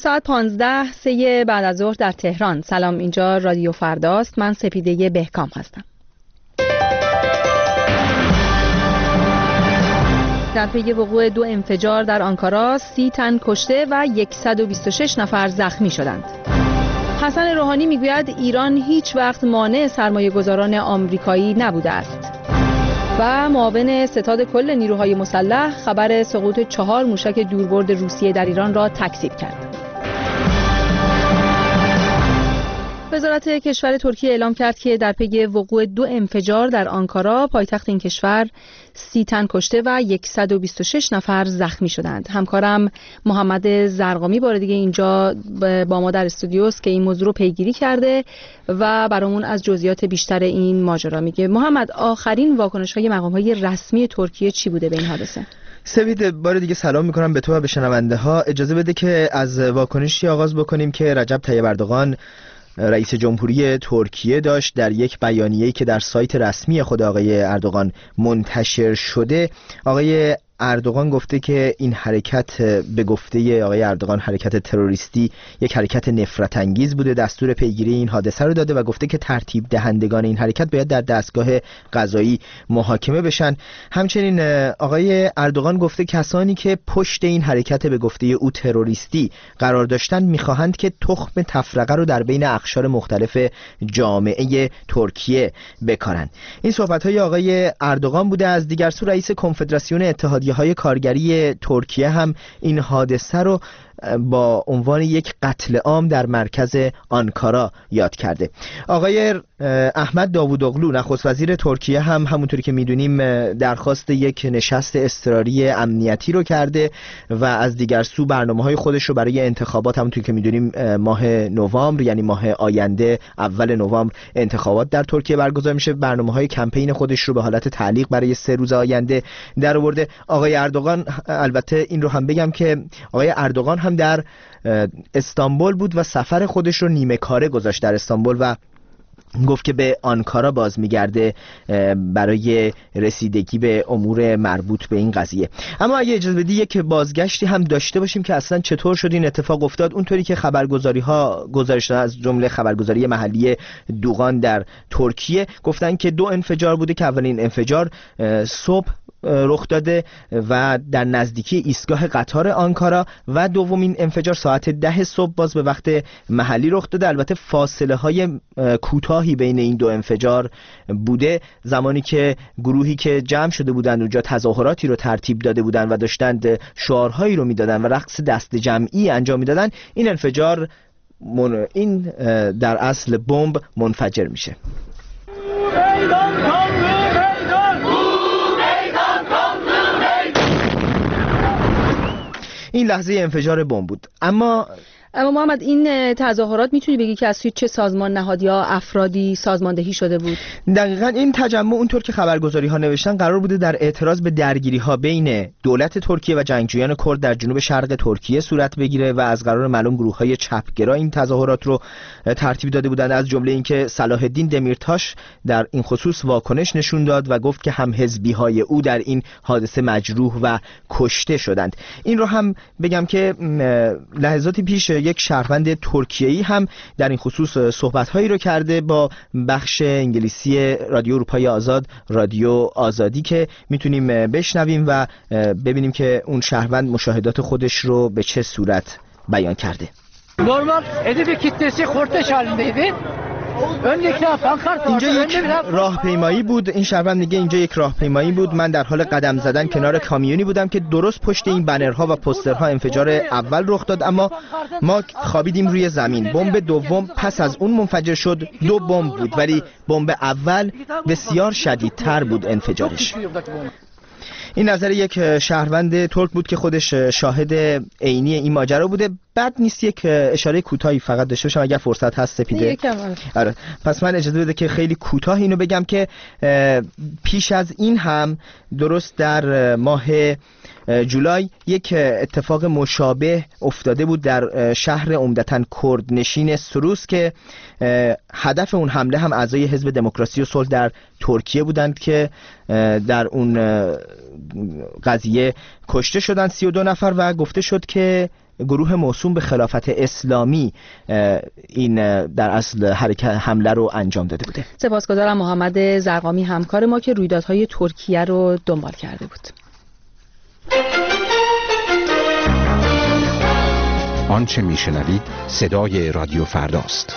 ساعت 15 سه بعد از ظهر در تهران. سلام، اینجا رادیو فرداست. من سپیده بهکام هستم. در پی وقوع 2 انفجار در آنکارا 30 تن کشته و 126 نفر زخمی شدند. حسن روحانی میگوید ایران هیچ وقت مانع سرمایه‌گذاران آمریکایی نبوده است. و معاون ستاد کل نیروهای مسلح خبر سقوط 4 موشک دوربرد روسیه در ایران را تکذیب کرد. وزارت کشور ترکیه اعلام کرد که در پی وقوع 2 انفجار در آنکارا پایتخت این کشور 30 تن کشته و 126 نفر زخمی شدند. همکارم محمد زرقامی بار دیگه اینجا با ما در استودیوست که این موضوع رو پیگیری کرده و برامون از جزئیات بیشتر این ماجرا میگه. محمد، آخرین واکنش‌های مقام‌های رسمی ترکیه چی بوده به این حادثه؟ سپید، بار دیگه سلام میکنم به تو و به شنونده ها. اجازه بده که از واکنشی آغاز بکنیم که رجب طیب اردوغان رئیس جمهوری ترکیه داشت در یک بیانیه‌ای که در سایت رسمی خود آقای اردوغان منتشر شده. آقای اردوغان گفته که این حرکت به گفته آقای اردوغان حرکت تروریستی یک حرکت نفرت انگیز بوده، دستور پیگیری این حادثه رو داده و گفته که ترتیب دهندگان این حرکت باید در دستگاه قضایی محاکمه بشن. همچنین آقای اردوغان گفته کسانی که پشت این حرکت به گفته او تروریستی قرار داشتن میخواهند که تخم تفرقه رو در بین اقشار مختلف جامعه ترکیه بکارن. این صحبت‌های آقای اردوغان بوده. از دیگر سو رئیس کنفدراسیون اتحادیه های کارگری ترکیه هم این حادثه رو با عنوان یک قتل عام در مرکز آنکارا یاد کرده. آقای احمد داوودوغلو نخست وزیر ترکیه هم همونطوری که میدونیم درخواست یک نشست اضطراری امنیتی رو کرده و از دیگر سو برنامه‌های خودش رو برای انتخابات همونطوری که میدونیم ماه نوامبر، یعنی ماه آینده اول نوامبر انتخابات در ترکیه برگزار میشه، برنامه‌های کمپین خودش رو به حالت تعلیق برای 3 روز آینده در آورده. آقای اردوغان، البته این رو هم بگم که آقای اردوغان هم در استانبول بود و سفر خودش رو نیمه کاره گذاشت در استانبول و گفت که به آنکارا باز میگرده برای رسیدگی به امور مربوط به این قضیه. اما اگه اجازه بدی یک بازگشتی هم داشته باشیم که اصلا چطور شد این اتفاق افتاد. اونطوری که خبرگزاری ها گزارش دادن، از جمله خبرگزاری محلی دوغان در ترکیه، گفتن که 2 انفجار بوده که اولین انفجار صبح رخ داده و در نزدیکی ایستگاه قطار آنکارا و دومین انفجار ساعت 10 صبح باز به وقت محلی رخ داده. البته فاصله های کوتاهی بین این 2 انفجار بوده. زمانی که گروهی که جمع شده بودند اونجا تظاهراتی رو ترتیب داده بودند و داشتند شعارهایی رو میدادن و رقص دست جمعی انجام میدادن، این انفجار این در اصل بمب منفجر میشه. این لحظه انفجار بمب بود. اما محمد، این تظاهرات میتونی بگی که از سوی چه سازمان نهاد یا افرادی سازماندهی شده بود؟ دقیقاً این تجمع اونطور که خبرگزاری ها نوشتن قرار بوده در اعتراض به درگیری ها بین دولت ترکیه و جنگجویان کرد در جنوب شرق ترکیه صورت بگیره و از قرار معلوم گروه های چپگرا این تظاهرات رو ترتیب داده بودند. از جمله اینکه صلاح الدین دمیرتاش در این خصوص واکنش نشون داد و گفت که هم حزبی های او در این حادثه مجروح و کشته شدند. این رو هم بگم که لحظاتی پیش یک شهروند ترکیه‌ای هم در این خصوص صحبت‌هایی رو کرده با بخش انگلیسی رادیو اروپای آزاد، رادیو آزادی، که میتونیم بشنویم و ببینیم که اون شهروند مشاهدات خودش رو به چه صورت بیان کرده. Normal edebi kitlesi kortej halindeydi. اینجا یک راهپیمایی بود. این شهروند میگه اینجا یک راهپیمایی بود. من در حال قدم زدن کنار کامیونی بودم که درست پشت این بنرها و پوسترها انفجار اول رخ داد، اما ما خوابیدیم روی زمین. بمب دوم پس از اون منفجر شد. 2 بمب بود ولی بمب اول بسیار شدیدتر بود انفجارش. این نظر یک شهروند ترک بود که خودش شاهد عینی این ماجرا بوده. بد نیست یک اشاره کوتاهی فقط داشته باشم اگر فرصت هست سپیده؟ آره. پس من اجازه بده که خیلی کوتاه اینو بگم که پیش از این هم درست در ماه جولای یک اتفاق مشابه افتاده بود در شهر عمدتاً کردنشین سروس که هدف اون حمله هم اعضای حزب دموکراسی و صلح در ترکیه بودند که در اون قضیه کشته شدند 32 نفر و گفته شد که گروه موسوم به خلافت اسلامی این در اصل حرکت حمله رو انجام داده بوده. سپاسگزارم محمد زرقامی همکار ما که رویدادهای ترکیه رو دنبال کرده بود. آنچه میشنوید صدای رادیو فرداست.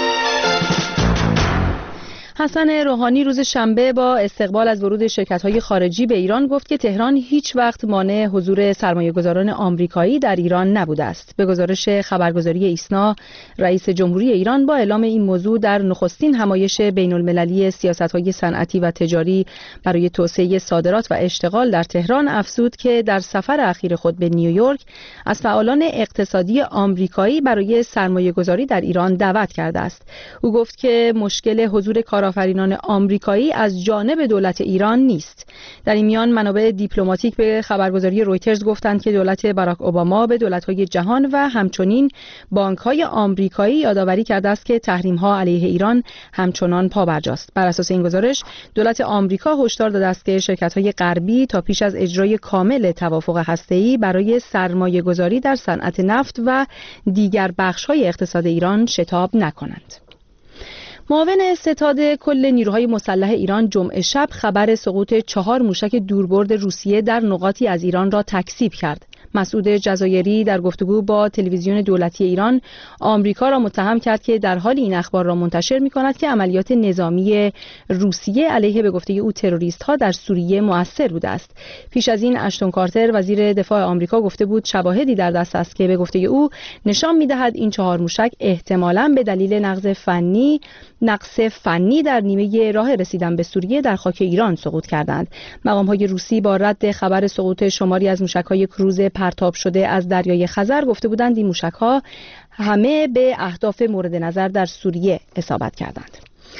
حسن روحانی روز شنبه با استقبال از ورود شرکت‌های خارجی به ایران گفت که تهران هیچ وقت مانع حضور سرمایه‌گذاران آمریکایی در ایران نبوده است. به گزارش خبرگزاری ایسنا، رئیس جمهوری ایران با اعلام این موضوع در نخستین همایش بین‌المللی سیاست‌های صنعتی و تجاری برای توسعه صادرات و اشتغال در تهران افزود که در سفر اخیر خود به نیویورک از فعالان اقتصادی آمریکایی برای سرمایه‌گذاری در ایران دعوت کرده است. او گفت که مشکل حضور کارآفرینان آمریکایی از جانب دولت ایران نیست. در این میان منابع دیپلماتیک به خبرگزاری رویترز گفتند که دولت باراک اوباما به دولت‌های جهان و همچنین بانک‌های آمریکایی یادآوری کرده است که تحریم‌ها علیه ایران همچنان پابرجاست. بر اساس این گزارش دولت آمریکا هشدار داده است که شرکت‌های غربی تا پیش از اجرای کامل توافق هسته‌ای برای سرمایه‌گذاری در صنعت نفت و دیگر بخش‌های اقتصاد ایران شتاب نکنند. معاون ستاد کل نیروهای مسلح ایران جمعه شب خبر سقوط 4 موشک دوربرد روسیه در نقاطی از ایران را تکذیب کرد. مسعود جزایری در گفتگو با تلویزیون دولتی ایران آمریکا را متهم کرد که در حال این اخبار را منتشر می‌کند که عملیات نظامی روسیه علیه به گفته او تروریست‌ها در سوریه مؤثر بوده است. پیش از این اشتون کارتر وزیر دفاع آمریکا گفته بود شواهدی در دست است که به گفته او نشان می‌دهد این 4 موشک احتمالاً به دلیل نقص فنی در نیمه راه رسیدن به سوریه در خاک ایران سقوط کردند. مقام‌های روسی با رد خبر سقوط شماری از موشک‌های کروز پرتاب شده از دریای خزر گفته بودند این موشک‌ها همه به اهداف مورد نظر در سوریه اصابت کردند.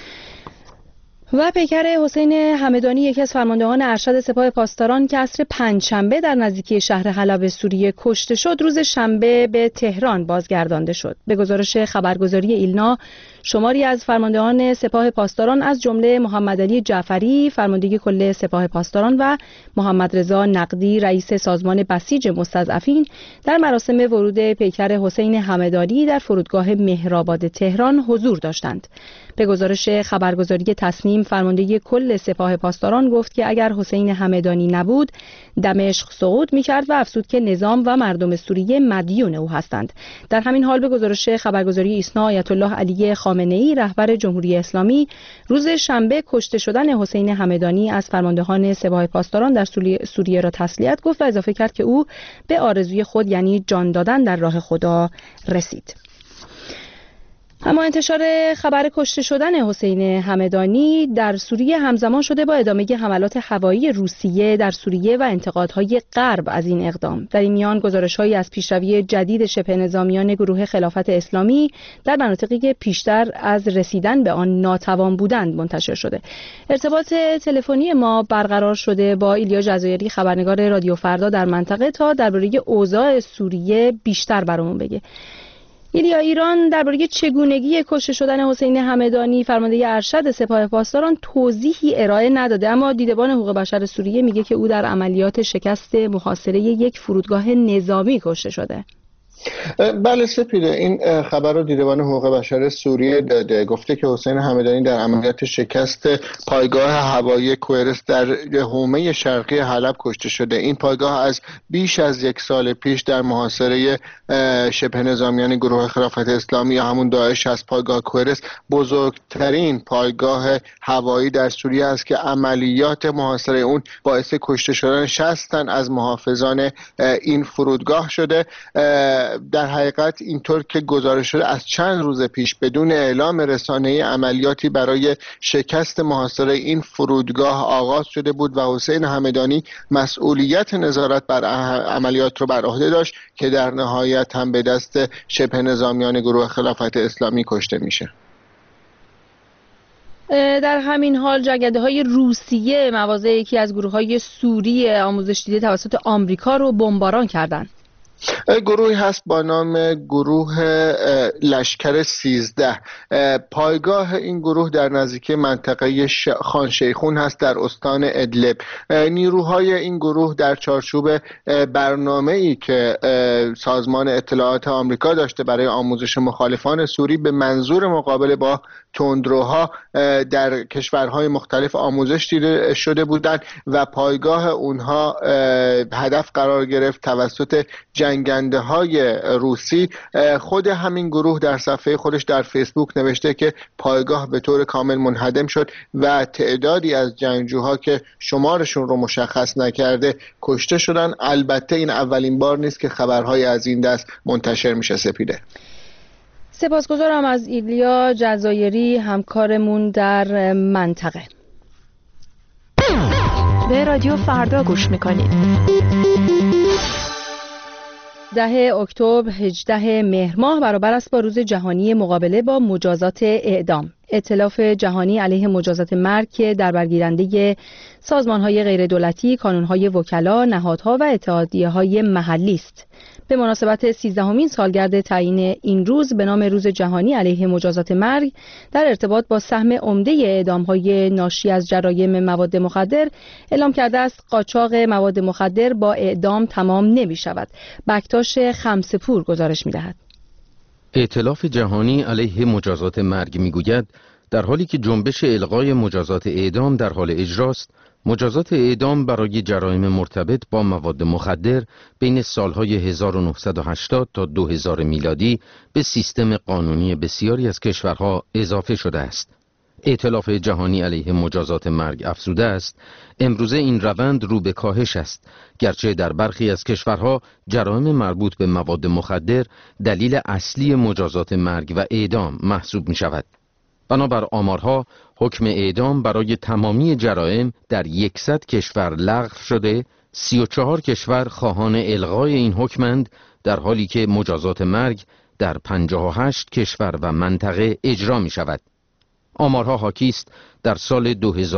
و پیکر حسین همدانی یکی از فرماندهان ارشد سپاه پاسداران که عصر پنجشنبه در نزدیکی شهر حلب سوریه کشته شد روز شنبه به تهران بازگردانده شد. به گزارش خبرگزاری ایلنا شماری از فرماندهان سپاه پاسداران از جمله محمد علی جعفری فرمانده کل سپاه پاسداران و محمد رضا نقدی رئیس سازمان بسیج مستضعفین در مراسم ورود پیکر حسین همدانی در فرودگاه مهرآباد تهران حضور داشتند. به گزارش خبرگزاری تصنیم فرمانده کل سپاه پاسداران گفت که اگر حسین همدانی نبود دمشق سقوط می‌کرد و افزود که نظام و مردم سوریه مدیون او هستند. در همین حال به گزارش خبرگزاری ایسنا آیت الله علی خامنه‌ای رهبر جمهوری اسلامی روز شنبه کشته شدن حسین همدانی از فرماندهان سپاه پاسداران در سوریه را تسلیت گفت و اضافه کرد که او به آرزوی خود یعنی جان دادن در راه خدا رسید. اما انتشار خبر کشته شدن حسین همدانی در سوریه همزمان شده با ادامه حملات هوایی روسیه در سوریه و انتقادهای غرب از این اقدام. در این میان گزارش‌هایی از پیشروی جدید شبه نظامیان گروه خلافت اسلامی در مناطقی که پیشتر از رسیدن به آن ناتوان بودند منتشر شده. ارتباط تلفنی ما برقرار شده با ایلیا جزایری خبرنگار رادیو فردا در منطقه تا درباره اوضاع سوریه بیشتر برامون بگه. ایلیا، ایران درباره چگونگی کشته شدن حسین همدانی فرمانده ارشد سپاه پاسداران توضیحی ارائه نداده، اما دیدبان حقوق بشر سوریه میگه که او در عملیات شکست محاصره یک فرودگاه نظامی کشته شده. بله سپیده، این خبر رو دیدبان حقوق بشر سوریه داده. گفته که حسین همدانی در عملیات شکست پایگاه هوایی کوئرس در حومه شرقی حلب کشته شده. این پایگاه از بیش از 1 سال پیش در محاصره شبه نظامیان گروه خلافت اسلامی یا همون داعش از پایگاه کوئرس بزرگترین پایگاه هوایی در سوریه است که عملیات محاصره اون باعث کشته شدن 60 تن از محافظان این فرودگاه شده. در حقیقت اینطور که گزارش شده از چند روز پیش بدون اعلام رسانه‌ای عملیاتی برای شکست محاصره این فرودگاه آغاز شده بود و حسین همدانی مسئولیت نظارت بر عملیات رو بر عهده داشت که در نهایت هم به دست شبه نظامیان گروه خلافت اسلامی کشته میشه. در همین حال جنگنده‌های روسیه مواضع یکی از گروه‌های سوری آموزش دیده توسط آمریکا رو بمباران کردند. گروهی هست با نام گروه لشکر 13. پایگاه این گروه در نزدیکی منطقه خان شیخون هست در استان ادلب. نیروهای این گروه در چارچوب برنامه‌ای که سازمان اطلاعات آمریکا داشته برای آموزش مخالفان سوری به منظور مقابله با تندروها در کشورهای مختلف آموزش دیده شده بودند و پایگاه اونها هدف قرار گرفت توسط جنگنده های روسی. خود همین گروه در صفحه خودش در فیسبوک نوشته که پایگاه به طور کامل منهدم شد و تعدادی از جنگجوها که شمارشون رو مشخص نکرده کشته شدن. البته این اولین بار نیست که خبرهای از این دست منتشر میشه. سپیده، سپاسگزارم از ایلیا جزایری همکارمون در منطقه. به رادیو فردا گوش میکنید. 10 اکتبر 18 مهر ماه برابر است با روز جهانی مقابله با مجازات اعدام. ائتلاف جهانی علیه مجازات مرگ که در برگیرنده سازمان‌های غیردولتی، کانون‌های وکلا، نهادها و اتحادیه‌های محلی است. به مناسبت 13مین سالگرد تعیین این روز به نام روز جهانی علیه مجازات مرگ در ارتباط با سهم عمده اعدام‌های ناشی از جرایم مواد مخدر اعلام کرده است قاچاق مواد مخدر با اعدام تمام نمی‌شود. بکتاش خمسه‌پور گزارش می‌دهد. ائتلاف جهانی علیه مجازات مرگ میگوید در حالی که جنبش الغای مجازات اعدام در حال اجراست، مجازات اعدام برای جرایم مرتبط با مواد مخدر بین سالهای 1980 تا 2000 میلادی به سیستم قانونی بسیاری از کشورها اضافه شده است. ائتلاف جهانی علیه مجازات مرگ افزوده است امروزه این روند رو به کاهش است، گرچه در برخی از کشورها جرایم مربوط به مواد مخدر دلیل اصلی مجازات مرگ و اعدام محسوب می شود. بنابر آمارها حکم اعدام برای تمامی جرایم در 100 کشور لغو شده، 34 کشور خواهان الغای این حکمند، در حالی که مجازات مرگ در 58 کشور و منطقه اجرا می شود. آمارها حاکی است در سال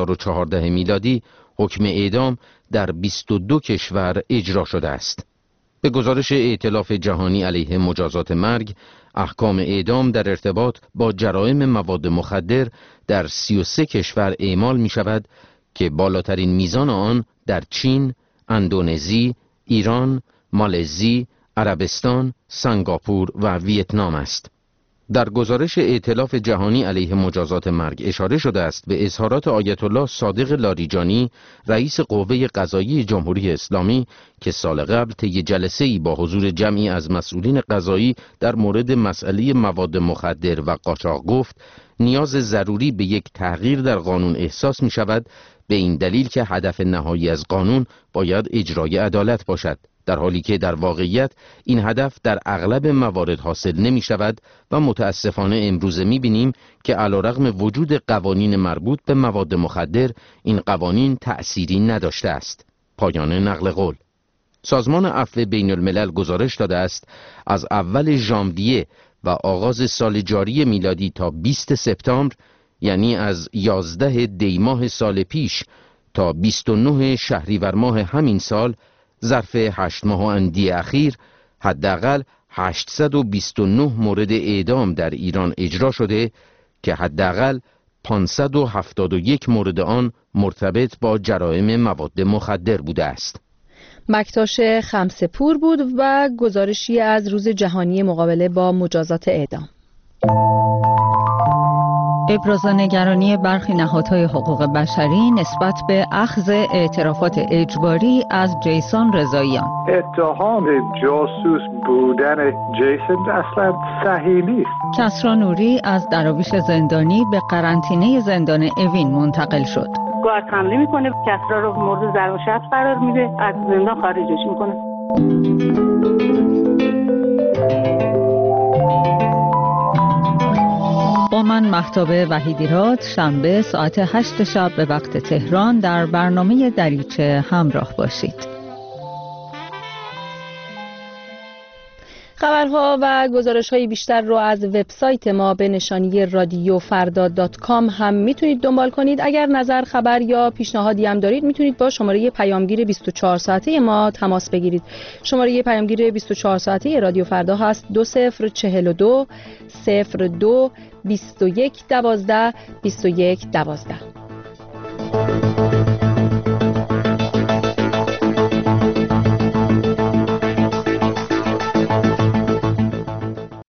2014 میلادی حکم اعدام در 22 کشور اجرا شده است. به گزارش ائتلاف جهانی علیه مجازات مرگ، احکام اعدام در ارتباط با جرایم مواد مخدر در 33 کشور اعمال می شود که بالاترین میزان آن در چین، اندونزی، ایران، مالزی، عربستان، سنگاپور و ویتنام است. در گزارش ائتلاف جهانی علیه مجازات مرگ اشاره شده است به اظهارات آیت الله صادق لاریجانی، رئیس قوه قضایی جمهوری اسلامی، که سال قبل طی جلسه‌ای با حضور جمعی از مسئولین قضایی در مورد مسئله مواد مخدر و قاچاق گفت نیاز ضروری به یک تغییر در قانون احساس می شود، به این دلیل که هدف نهایی از قانون باید اجرای عدالت باشد، در حالی که در واقعیت این هدف در اغلب موارد حاصل نمی شود و متاسفانه امروزه می بینیم که علیرغم وجود قوانین مربوط به مواد مخدر این قوانین تأثیری نداشته است. پایان نقل قول. سازمان عفو بین الملل گزارش داده است از اول ژانویه و آغاز سال جاری میلادی تا 20 سپتامبر، یعنی از 11 دی ماه سال پیش تا 29 شهریور ماه همین سال، ظرف 8 ماه اندی اخیر حداقل 829 مورد اعدام در ایران اجرا شده که حداقل 571 مورد آن مرتبط با جرایم مواد مخدر بوده است. مکتاش خمسه‌پور بود و گزارشی از روز جهانی مقابله با مجازات اعدام. ابراز نگرانی برخی نهادهای حقوق بشری نسبت به اخذ اعترافات اجباری از جیسون رضاییان. اتهام جاسوس بودن جیسون اصلا صحیح نیست. کسری نوری از دراویش زندانی به قرنطینه زندان اوین منتقل شد. گارد حمله میکنه، کسری رو مورد ضرب و شتم قرار میده، از زندان خارجش میکنه. با من مهتاب وحیدیراد شنبه ساعت 8 شب به وقت تهران در برنامه دریچه همراه باشید. خبرها و گزارش‌های بیشتر رو از وبسایت ما به نشانی radiofarda.com هم میتونید دنبال کنید. اگر نظر، خبر یا پیشنهادی هم دارید میتونید با شماره پیامگیر 24 ساعته ما تماس بگیرید. شماره پیامگیر 24 ساعته رادیو فردا هست 2042 02 21 12 21 12.